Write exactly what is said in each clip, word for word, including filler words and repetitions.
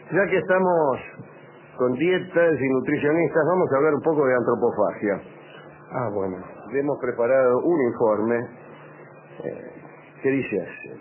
Ya que estamos con dietas y nutricionistas, vamos a hablar un poco de antropofagia. Ah, bueno. Hemos preparado un informe eh, que dice así.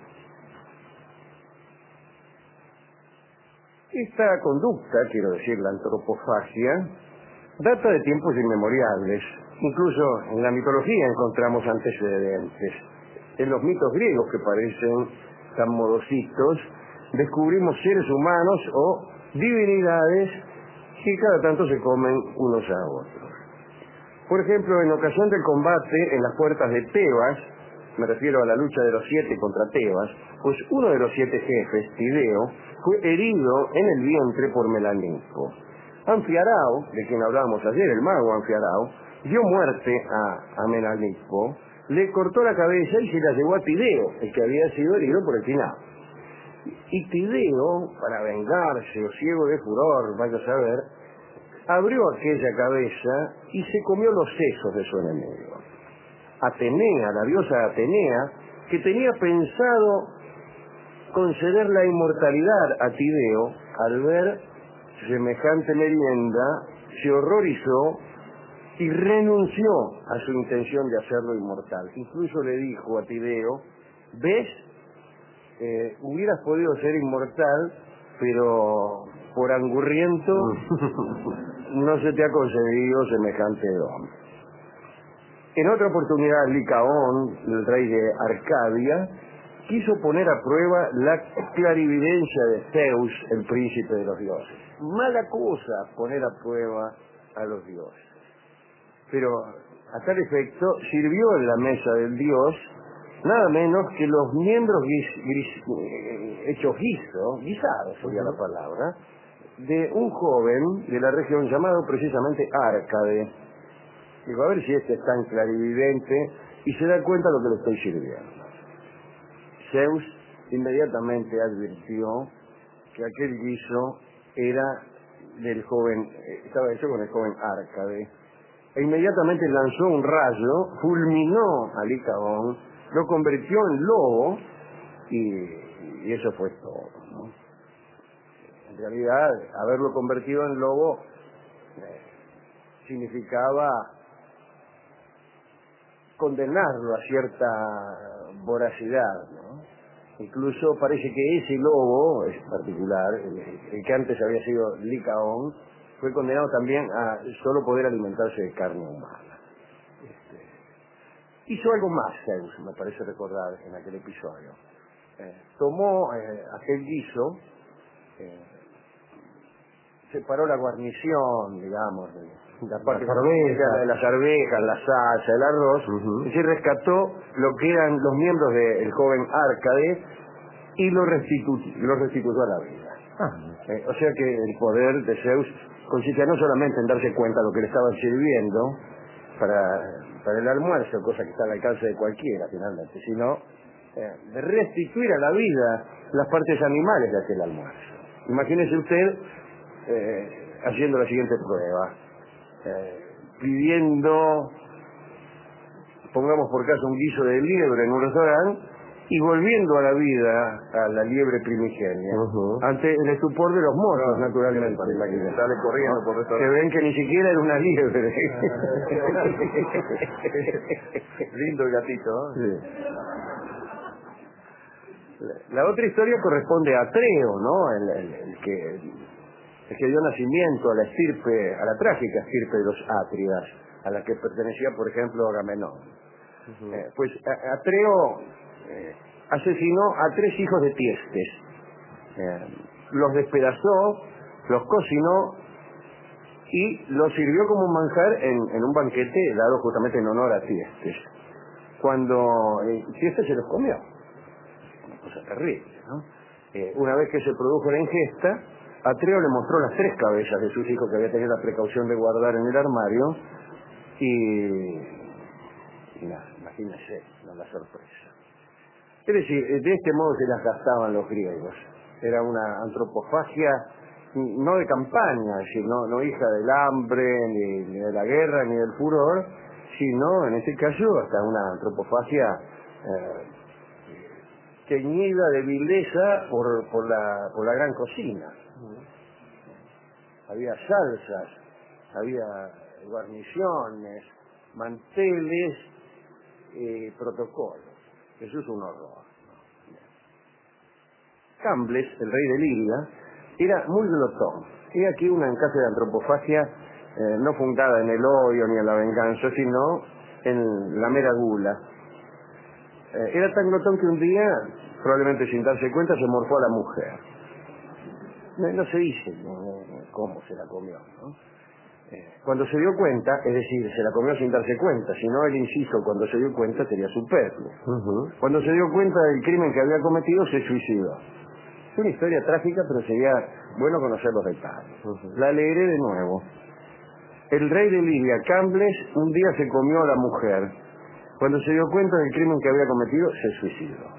Esta conducta, quiero decir, la antropofagia, data de tiempos inmemoriales. Incluso en la mitología encontramos antecedentes. En los mitos griegos, que parecen tan modositos, descubrimos seres humanos o divinidades que cada tanto se comen unos a otros. Por ejemplo, en ocasión del combate en las puertas de Tebas, me refiero a la lucha de los siete contra Tebas, pues uno de los siete jefes, Tideo, fue herido en el vientre por Melanipo. Anfiarao, de quien hablábamos ayer, el mago Anfiarao, dio muerte a, a Melanipo, le cortó la cabeza y se la llevó a Tideo, el que había sido herido por el finado. Y Tideo, para vengarse o ciego de furor, vaya a saber, abrió aquella cabeza y se comió los sesos de su enemigo. Atenea, la diosa Atenea, que tenía pensado conceder la inmortalidad a Tideo, al ver semejante merienda, se horrorizó y renunció a su intención de hacerlo inmortal. Incluso le dijo a Tideo, ¿ves? Eh, hubieras podido ser inmortal, pero por angurriento no se te ha concedido semejante don. En otra oportunidad, Licaón, el rey de Arcadia, quiso poner a prueba la clarividencia de Zeus, el príncipe de los dioses. Mala cosa poner a prueba a los dioses. Pero a tal efecto sirvió en la mesa del dios nada menos que los miembros guis, gris, eh, hechos guiso, guisados sería la palabra, de un joven de la región llamado precisamente Árcade. Digo, a ver si este es tan clarividente y se da cuenta de lo que le estoy sirviendo. Zeus inmediatamente advirtió que aquel guiso era del joven, eh, estaba hecho con el joven Árcade, e inmediatamente lanzó un rayo, fulminó a Licaón, lo convirtió en lobo y, y eso fue todo, ¿no? En realidad, haberlo convertido en lobo eh, significaba condenarlo a cierta voracidad, ¿no? Incluso parece que ese lobo, es particular, el, el que antes había sido Licaón, fue condenado también a solo poder alimentarse de carne humana. Este, hizo algo más Zeus, me parece recordar, en aquel episodio. Eh, tomó eh, aquel guiso, eh, separó la guarnición, digamos, de la parte las arvejas, de las arvejas, la salsa, el arroz, uh-huh. y se rescató lo que eran los miembros del joven Árcade y lo restituyó, lo restituyó a la vida. Ah. Eh, o sea que el poder de Zeus consistía no solamente en darse cuenta de lo que le estaban sirviendo para, para el almuerzo, cosa que está al alcance de cualquiera finalmente, sino eh, de restituir a la vida las partes animales de aquel almuerzo. Imagínese usted eh, haciendo la siguiente prueba. Eh, pidiendo, pongamos por caso un guiso de liebre en un restaurante y volviendo a la vida a la liebre primigenia, uh-huh. ante el estupor de los moros, no, naturalmente, que sale corriendo ¿no? por restaurante. Que ven que ni siquiera era una liebre. Lindo el gatito, ¿no? Sí. La, la otra historia corresponde a Atreo, ¿no? El, el, el que el que dio nacimiento a la estirpe, a la trágica estirpe de los Átridas, a la que pertenecía, por ejemplo, Agamenón. Uh-huh. Eh, pues a, Atreo eh, asesinó a tres hijos de Tiestes. Eh, los despedazó, los cocinó y los sirvió como manjar en, en un banquete dado justamente en honor a Tiestes. Cuando eh, Tiestes se los comió. Una cosa terrible, ¿no? Eh, una vez que se produjo la ingesta, Atreo le mostró las tres cabezas de sus hijos que había tenido la precaución de guardar en el armario y, y nada, imagínense, no, la sorpresa. Es decir, de este modo se las gastaban los griegos. Era una antropofagia no de campaña, es decir, no, no hija del hambre, ni, ni de la guerra, ni del furor, sino en este caso hasta una antropofagia eh, teñida de vileza por, por, la, por la gran cocina. había salsas, había guarniciones, manteles, eh, protocolos. Eso es un horror. Cambles, el rey de Lidia, era muy glotón. He aquí una clase de antropofagia eh, no fundada en el odio ni en la venganza, sino en la mera gula. Eh, era tan glotón que un día, probablemente sin darse cuenta, se morfó a la mujer. No, no se dice no, cómo se la comió, ¿no? Eh, cuando se dio cuenta, es decir, se la comió sin darse cuenta, si no el inciso cuando se dio cuenta sería superfluo. Uh-huh. Cuando se dio cuenta del crimen que había cometido, se suicidó. Es una historia trágica, pero sería bueno conocer los detalles. Uh-huh. La leeré de nuevo. El rey de Lidia, Cambles, un día se comió a la mujer. Cuando se dio cuenta del crimen que había cometido, se suicidó.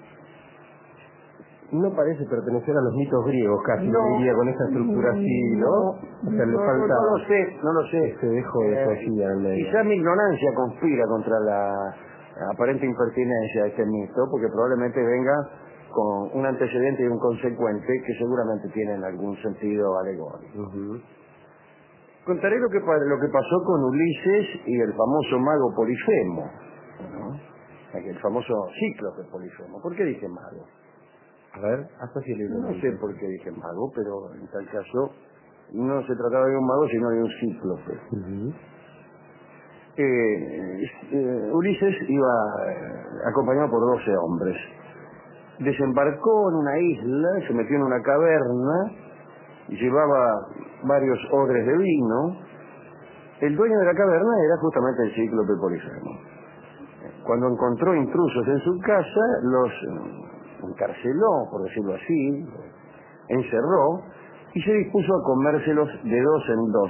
No parece pertenecer a los mitos griegos, casi, no, diría, con esta estructura así, ¿no? No, o sea, le no, falta... no lo sé, no lo sé. Se dejó de poesía en medio. Quizá mi ignorancia conspira contra la aparente impertinencia de este mito, porque probablemente venga con un antecedente y un consecuente que seguramente tienen algún sentido alegórico. Uh-huh. Contaré lo que, lo que pasó con Ulises y el famoso mago Polifemo, ¿no? El famoso cíclope Polifemo. ¿Por qué dije mago? A ver, hasta si el libro. No sé por qué dije mago, pero en tal caso no se trataba de un mago, sino de un cíclope. Uh-huh. eh, eh, Ulises iba eh, acompañado por doce hombres. Desembarcó en una isla, se metió en una caverna, llevaba varios odres de vino. El dueño de la caverna era justamente el cíclope Polifemo. Cuando encontró intrusos en su casa, los encarceló, por decirlo así, encerró y se dispuso a comérselos de dos en dos.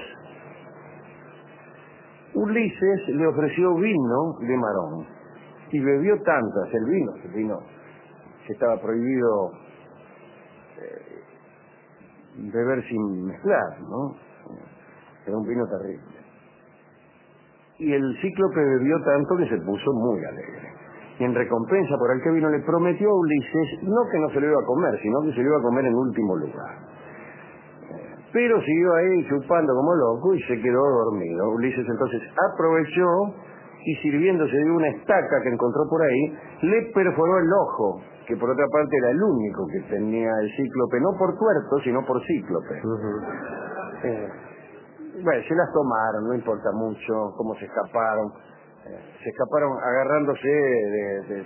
Ulises le ofreció vino de Marón y bebió tantas, el vino, el vino que estaba prohibido eh, beber sin mezclar, ¿no? Era un vino terrible. Y el cíclope bebió tanto que se puso muy alegre. Y en recompensa por el que vino le prometió a Ulises no que no se lo iba a comer, sino que se lo iba a comer en último lugar. Pero siguió ahí chupando como loco y se quedó dormido. Ulises entonces aprovechó y sirviéndose de una estaca que encontró por ahí, le perforó el ojo, que por otra parte era el único que tenía el cíclope, no por tuerto, sino por cíclope. Uh-huh. eh, bueno, se las tomaron, no importa mucho cómo se escaparon. Eh, se escaparon agarrándose de, de,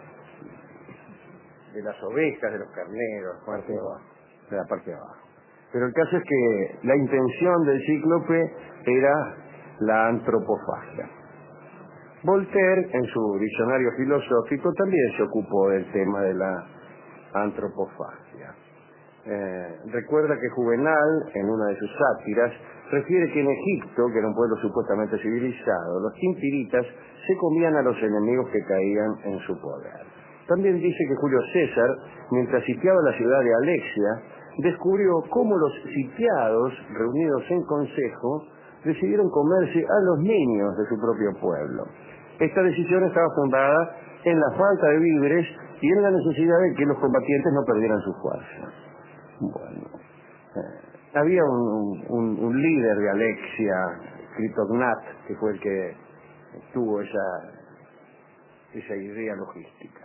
de las ovejas, de los carneros, parte de, abajo, de la parte de abajo. Pero el caso es que la intención del cíclope era la antropofagia. Voltaire, en su diccionario filosófico, también se ocupó del tema de la antropofagia. Eh, recuerda que Juvenal, en una de sus sátiras, refiere que en Egipto, que era un pueblo supuestamente civilizado, los quintiritas se comían a los enemigos que caían en su poder. También dice que Julio César, mientras sitiaba la ciudad de Alexia, descubrió cómo los sitiados, reunidos en consejo, decidieron comerse a los niños de su propio pueblo. Esta decisión estaba fundada en la falta de víveres y en la necesidad de que los combatientes no perdieran su fuerza. Bueno, eh, había un, un, un líder de Alexia, Critognat, que fue el que tuvo esa, esa idea logística.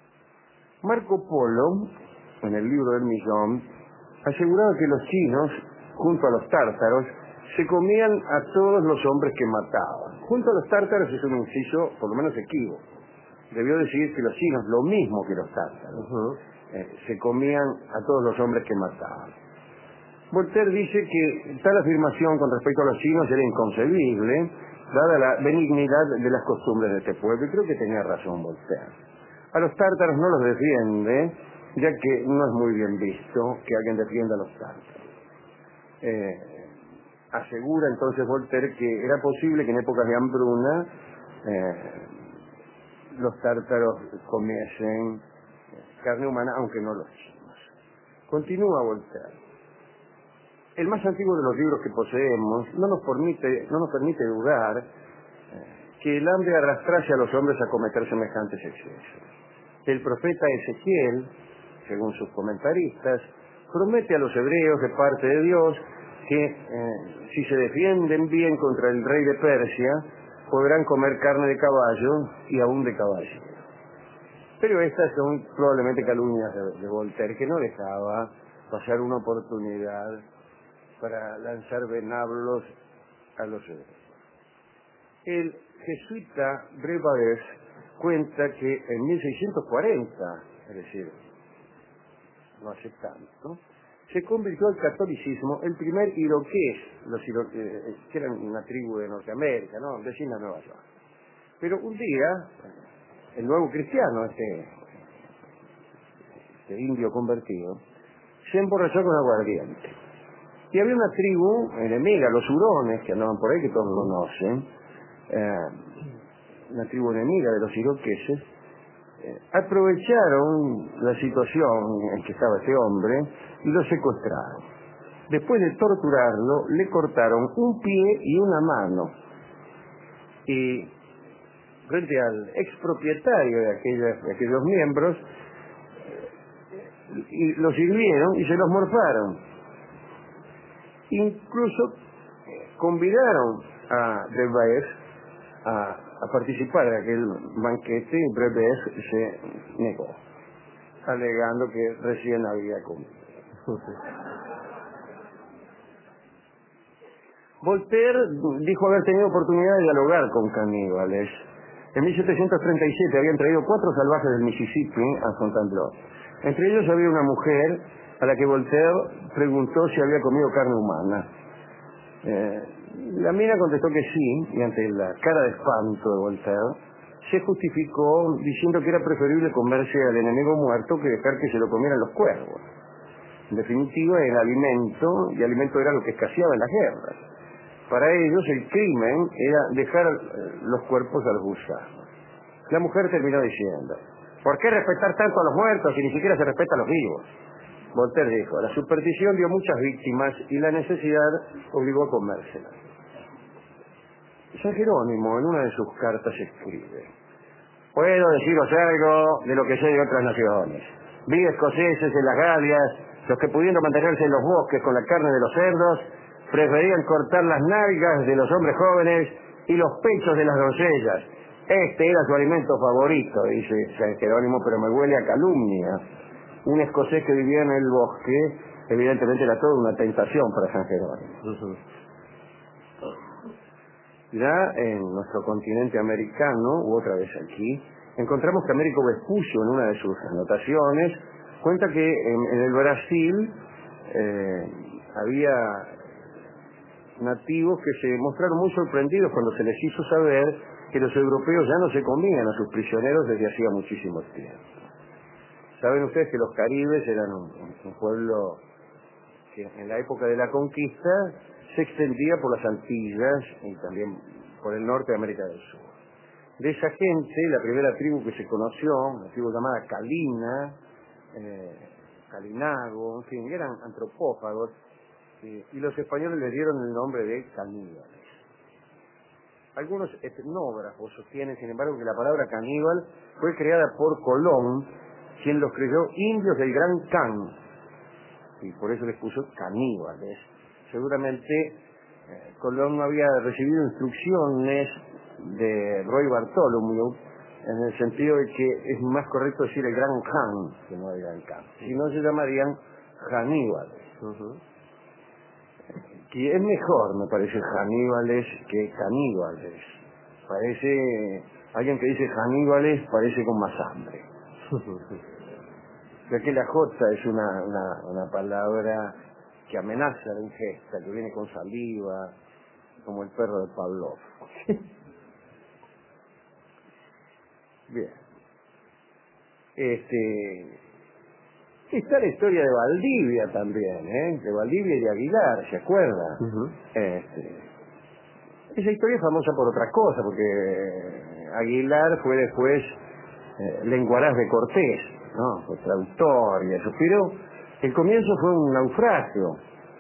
Marco Polo, en el libro del Millón, aseguraba que los chinos, junto a los tártaros, se comían a todos los hombres que mataban. Junto a los tártaros es un inciso, por lo menos equívoco. Debió decir que los chinos, lo mismo que los tártaros, uh-huh. eh, se comían a todos los hombres que mataban. Voltaire dice que tal afirmación con respecto a los chinos era inconcebible, dada la benignidad de las costumbres de este pueblo, y creo que tenía razón Voltaire. A los tártaros no los defiende, ya que no es muy bien visto que alguien defienda a los tártaros. Eh, asegura entonces Voltaire que era posible que en épocas de hambruna eh, los tártaros comiesen carne humana, aunque no los chinos. Continúa Voltaire. El más antiguo de los libros que poseemos no nos permite, no nos permite dudar eh, que el hambre arrastrase a los hombres a cometer semejantes excesos. El profeta Ezequiel, según sus comentaristas, promete a los hebreos de parte de Dios que eh, si se defienden bien contra el rey de Persia, podrán comer carne de caballo y aún de caballo. Pero estas son probablemente calumnias de, de Voltaire, que no dejaba pasar una oportunidad para lanzar venablos a los hebreos. El jesuita Brebaez cuenta que en mil seiscientos cuarenta, es decir, no hace tanto, se convirtió al catolicismo el primer iroqués, los iroqueses, que eran una tribu de Norteamérica, ¿no? Vecina de Nueva York. Pero un día, el nuevo cristiano, este, este indio convertido, se emborrachó con aguardiente. Y había una tribu enemiga, los hurones, que andaban por ahí, que todos conocen, eh, una tribu enemiga de los iroqueses, eh, aprovecharon la situación en que estaba este hombre y lo secuestraron. Después de torturarlo, le cortaron un pie y una mano. Y frente al expropietario de, aquellas, de aquellos miembros, y los hirvieron y se los morfaron. Incluso convidaron a Brebaez a, a participar de aquel banquete y Brebaez se negó, alegando que recién había comido. Voltaire dijo haber tenido oportunidad de dialogar con caníbales. En mil setecientos treinta y siete habían traído cuatro salvajes del Mississippi a Fontainebleau. Entre ellos había una mujer a la que Voltaire preguntó si había comido carne humana. Eh, la mina contestó que sí, y ante la cara de espanto de Voltaire, se justificó diciendo que era preferible comerse al enemigo muerto que dejar que se lo comieran los cuervos. En definitiva, el alimento, y alimento era lo que escaseaba en las guerras. Para ellos el crimen era dejar los cuerpos al gusanos. La mujer terminó diciendo: ¿por qué respetar tanto a los muertos si ni siquiera se respeta a los vivos? Voltaire dijo: la superstición dio muchas víctimas y la necesidad obligó a comérselas. San Jerónimo en una de sus cartas escribe: puedo deciros algo de lo que sé de otras naciones. Vi escoceses en las Galias, los que pudiendo mantenerse en los bosques con la carne de los cerdos, preferían cortar las nalgas de los hombres jóvenes y los pechos de las doncellas. Este era su alimento favorito, dice San Jerónimo, pero me huele a calumnia. Un escocés que vivía en el bosque, evidentemente era toda una tentación para San Jerónimo. Uh-huh. Ya en nuestro continente americano, u otra vez aquí, encontramos que Américo Vespucio, en una de sus anotaciones, cuenta que en, en el Brasil eh, había nativos que se mostraron muy sorprendidos cuando se les hizo saber que los europeos ya no se comían a sus prisioneros desde hacía muchísimo tiempo. Saben ustedes que los caribes eran un, un pueblo que en la época de la conquista se extendía por las Antillas y también por el norte de América del Sur. De esa gente, la primera tribu que se conoció, una tribu llamada Calina, eh, Calinago, en fin, eran antropófagos, eh, y los españoles les dieron el nombre de caníbales. Algunos etnógrafos sostienen, sin embargo, que la palabra caníbal fue creada por Colón, quien los creyó indios del Gran Can, y por eso les puso caníbales. Seguramente eh, Colón no había recibido instrucciones de Roy Bartholomew en el sentido de que es más correcto decir el Gran Khan que no el Gran Khan. Si no, se llamarían caníbales. Uh-huh. Que es mejor, me parece, caníbales que caníbales. Parece, alguien que dice caníbales parece con más hambre. Ya que la J es una, una, una palabra que amenaza la ingesta, que viene con saliva, como el perro de Pavlov. Bien. Este, está la historia de Valdivia también, ¿eh? De Valdivia y de Aguilar, ¿se acuerda? Uh-huh. Este, esa historia es famosa por otra cosa, porque Aguilar fue después eh, lenguaraz de Cortés, ¿no? Fue traductor y eso, pero el comienzo fue un naufragio.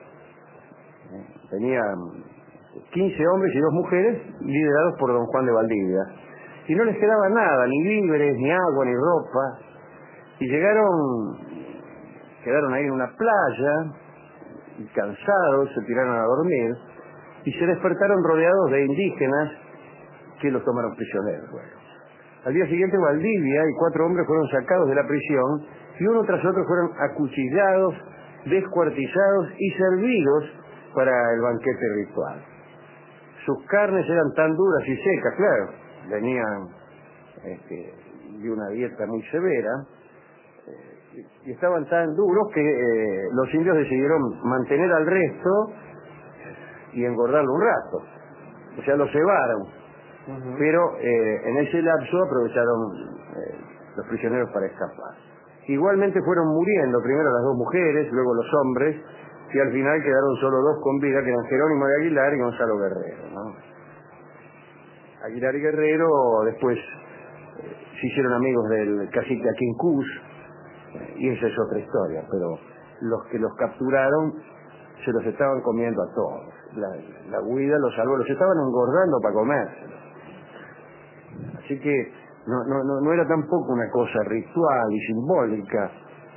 Tenía quince hombres y dos mujeres liderados por don Juan de Valdivia. Y no les quedaba nada, ni víveres, ni agua, ni ropa. Y llegaron, quedaron ahí en una playa, y cansados se tiraron a dormir y se despertaron rodeados de indígenas que los tomaron prisioneros. Bueno, al día siguiente Valdivia y cuatro hombres fueron sacados de la prisión y uno tras otro fueron acuchillados, descuartizados y servidos para el banquete ritual. Sus carnes eran tan duras y secas, claro, venían este, de una dieta muy severa, eh, y estaban tan duros que eh, los indios decidieron mantener al resto y engordarlo un rato. O sea, lo cebaron. Uh-huh. Pero eh, en ese lapso aprovecharon eh, los prisioneros para escapar. Igualmente fueron muriendo, primero las dos mujeres, luego los hombres, y al final quedaron solo dos con vida, que eran Jerónimo de Aguilar y Gonzalo Guerrero, ¿no? Aguilar y Guerrero después eh, se hicieron amigos del cacique Aquincús, eh, y esa es otra historia, pero los que los capturaron se los estaban comiendo a todos. La, la huida los salvó, los estaban engordando para comérselos. Así que no, no, no, no era tampoco una cosa ritual y simbólica.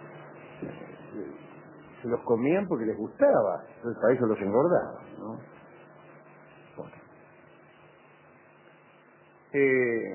Se los comían porque les gustaba, entonces para eso los engordaban, ¿no? Bueno. Eh,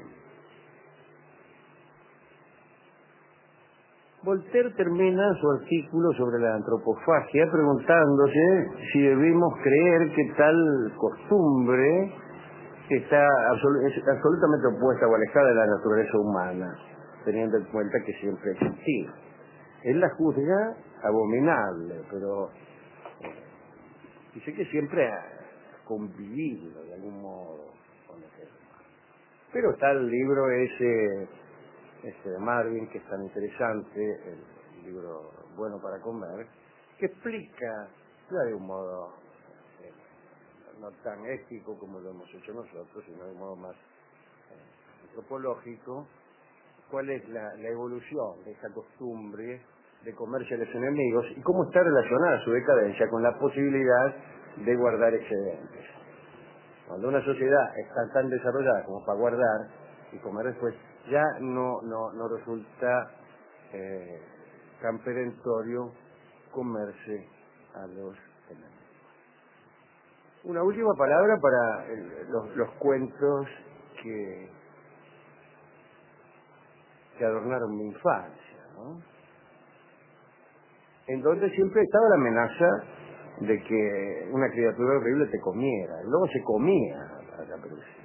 Voltaire termina su artículo sobre la antropofagia preguntándose si debemos creer que tal costumbre está absol- es absolutamente opuesta o alejada de la naturaleza humana, teniendo en cuenta que siempre ha existido. Él la juzga abominable, pero eh, dice que siempre ha convivido de algún modo con el ser humano. Pero está el libro ese, este de Marvin, que es tan interesante, el libro Bueno para Comer, que explica, ya de un modo eh, no tan ético como lo hemos hecho nosotros, sino de un modo más eh, antropológico, cuál es la, la evolución de esa costumbre de comerse a los enemigos y cómo está relacionada su decadencia con la posibilidad de guardar excedentes. Cuando una sociedad está tan desarrollada como para guardar y comer después, ya no no no resulta eh, tan perentorio comerse a los enemigos. Una última palabra para el, los, los cuentos que, que adornaron mi infancia, ¿no? En donde siempre estaba la amenaza de que una criatura horrible te comiera. El lobo se comía a la Caperucita.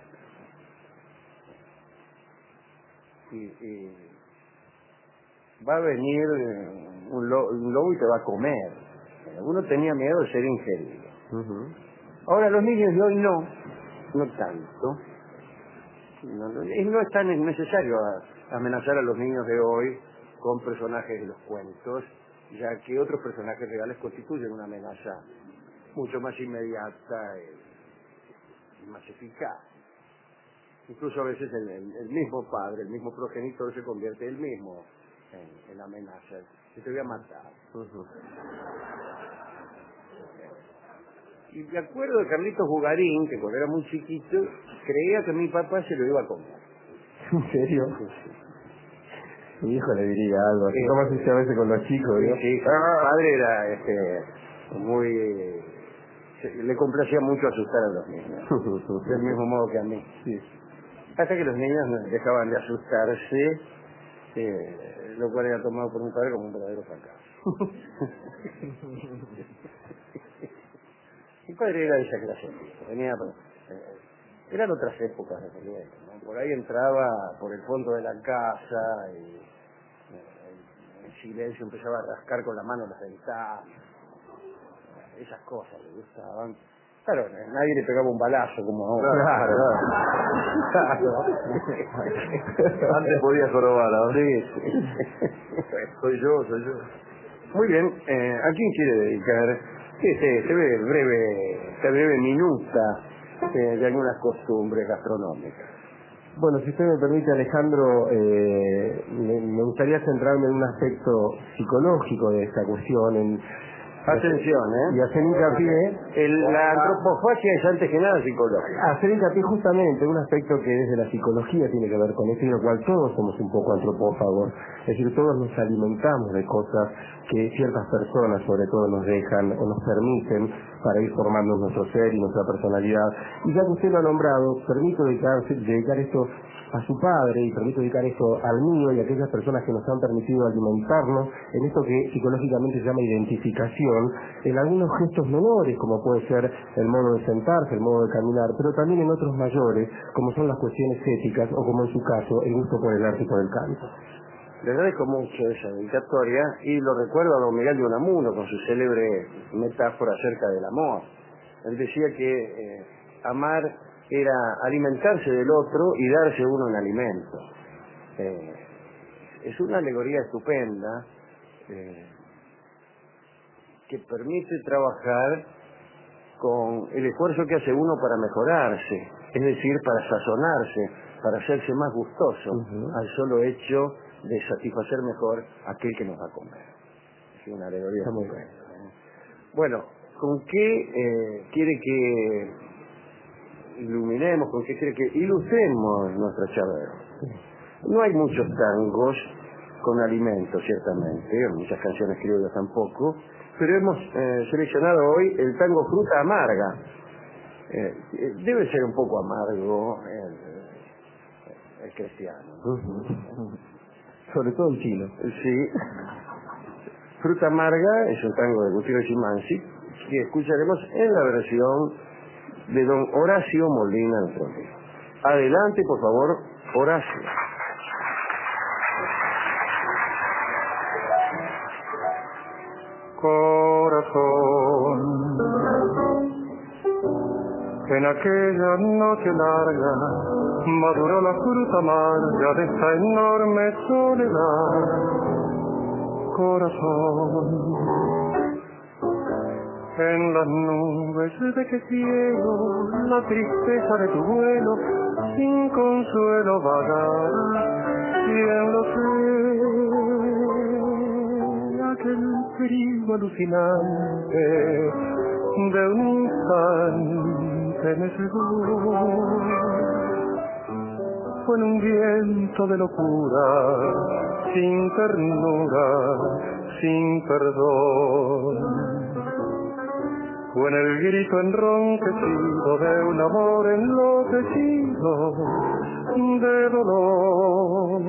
Y, y va a venir un lobo, un lobo y te va a comer. Uno tenía miedo de ser ingerido. Uh-huh. Ahora los niños de hoy no, no tanto. No, no, no es tan necesario amenazar a los niños de hoy con personajes de los cuentos, ya que otros personajes reales constituyen una amenaza mucho más inmediata y más eficaz. Incluso a veces el, el, el mismo padre, el mismo progenitor se convierte él mismo en, en amenaza. Yo te voy a matar. Uh-huh. Y me acuerdo de Carlitos Bugarín, que cuando era muy chiquito, creía que mi papá se lo iba a comer. ¿En serio? Sí, sí. Mi hijo le diría algo, así sí, como se dice a veces con los chicos, ¿no? Sí, sí. Mi padre era este, muy... le complacía mucho asustar a los niños, del mismo modo que a mí. Sí. Hasta que los niños dejaban de asustarse, eh, lo cual era tomado por mi padre como un verdadero fracaso. Mi padre era de esa clase, venía, eh, eran otras épocas de pelea, ¿no? Por ahí entraba por el fondo de la casa y eh, en silencio empezaba a rascar con la mano las ventanas, esas cosas le gustaban. Claro, nadie le pegaba un balazo como ahora. Claro, claro. claro. Antes podía jorobar, ahora. Sí, sí. Soy yo, soy yo. Muy bien, eh, ¿a quién quiere dedicar este, este breve, esta breve minuta eh, de algunas costumbres gastronómicas? Bueno, si usted me permite, Alejandro, eh, me, me gustaría centrarme en un aspecto psicológico de esta cuestión, en Atención, ¿eh? Y hacer hincapié... El, la antropofagia es antes que nada psicológica. Hacer hincapié justamente en un aspecto que desde la psicología tiene que ver con esto, y en lo cual todos somos un poco antropófagos. Es decir, todos nos alimentamos de cosas que ciertas personas sobre todo nos dejan o nos permiten para ir formando nuestro ser y nuestra personalidad. Y ya que usted lo ha nombrado, permito dedicar, dedicar esto a su padre y permito dedicar esto al mío y a aquellas personas que nos han permitido alimentarnos en esto que psicológicamente se llama identificación, en algunos gestos menores, como puede ser el modo de sentarse, el modo de caminar, pero también en otros mayores, como son las cuestiones éticas o como en su caso, el gusto por el arte y por el canto. Le agradezco mucho esa dedicatoria y lo recuerdo a don Miguel de Unamuno con su célebre metáfora acerca del amor. Él decía que eh, amar era alimentarse del otro y darse uno en alimento. Eh, es una alegoría estupenda eh, que permite trabajar con el esfuerzo que hace uno para mejorarse, es decir, para sazonarse, para hacerse más gustoso, uh-huh. al solo hecho de satisfacer mejor a aquel que nos va a comer. Es una alegoría estupenda. ¿eh? Bueno, ¿con qué eh, quiere que iluminemos, con qué quiere que ilustremos nuestra charla? No hay muchos tangos con alimentos, ciertamente, muchas canciones criollas tampoco, pero hemos eh, seleccionado hoy el tango Fruta Amarga. Eh, debe ser un poco amargo el, el cristiano. Uh-huh. Sobre todo el chino. Sí. Fruta Amarga es un tango de Gutiérrez y Mansi que escucharemos en la versión de don Horacio Molina Antonio. Adelante, por favor, Horacio. Corazón, en aquella noche larga maduró la fruta amarga de esta enorme soledad. Corazón, en las nubes de que ciego la tristeza de tu vuelo sin consuelo vagar, y en lo sé aquel frío alucinante de un instante me cegó. Fue en un viento de locura, sin ternura, sin perdón. Fue en el grito enronquecido de un amor enloquecido de dolor.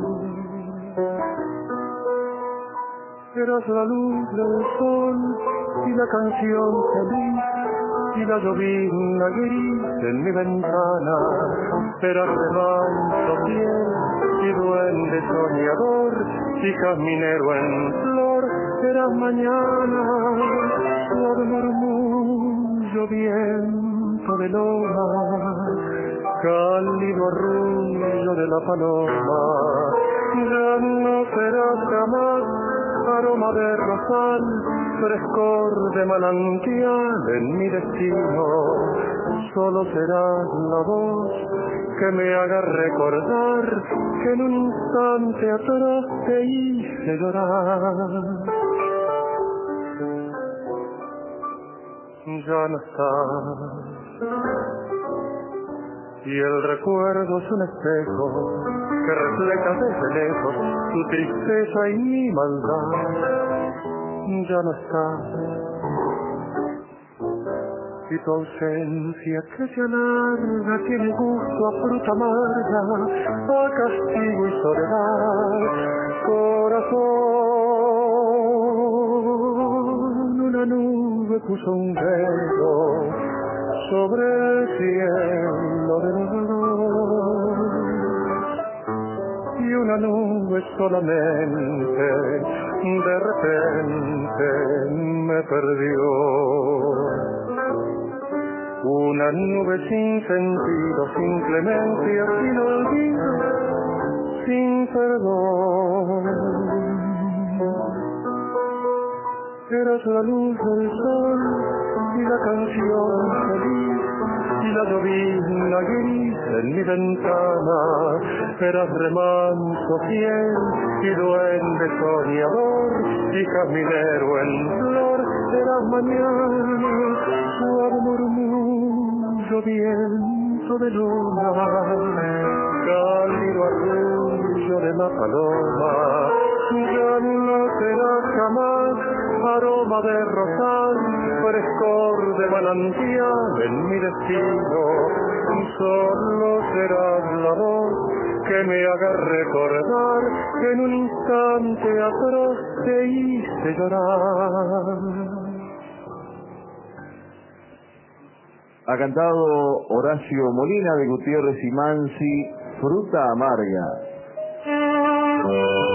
Eras la luz del sol y la canción feliz y la llovizna gris en mi ventana. Eras remanso fiel y duende soñador y caminero en flor. Eras mañana, suave murmullo, viento de loma, cálido arrullo de la paloma. Ya no serás jamás aroma de rosal, frescor de manantial en mi destino. Solo serás la voz que me haga recordar que en un instante atrás te hice llorar. Ya no estás, y el recuerdo es un espejo que refleja desde lejos tu tristeza y mi maldad. Ya no estás, y tu ausencia que se alarga tiene gusto a fruta amarga, a castigo y soledad. Corazón, una nube puso un velo sobre el cielo de dolor, y una nube solamente de repente me perdió. Una nube sin sentido, sin clemencia, sin olvido, sin perdón. Eras la luz del sol y la canción feliz y la llovizna gris en mi ventana. Eras remanso fiel y duende soñador y caminero en flor. serás mañana, suave murmullo, viento de luna, cálido arrullo de la paloma, ya no serás jamás aroma de rosal, frescor de manantial en mi destino, solo serás la voz que me haga recordar que en un instante atroz te hice llorar. Ha cantado Horacio Molina de Gutiérrez y Mansi, Fruta Amarga.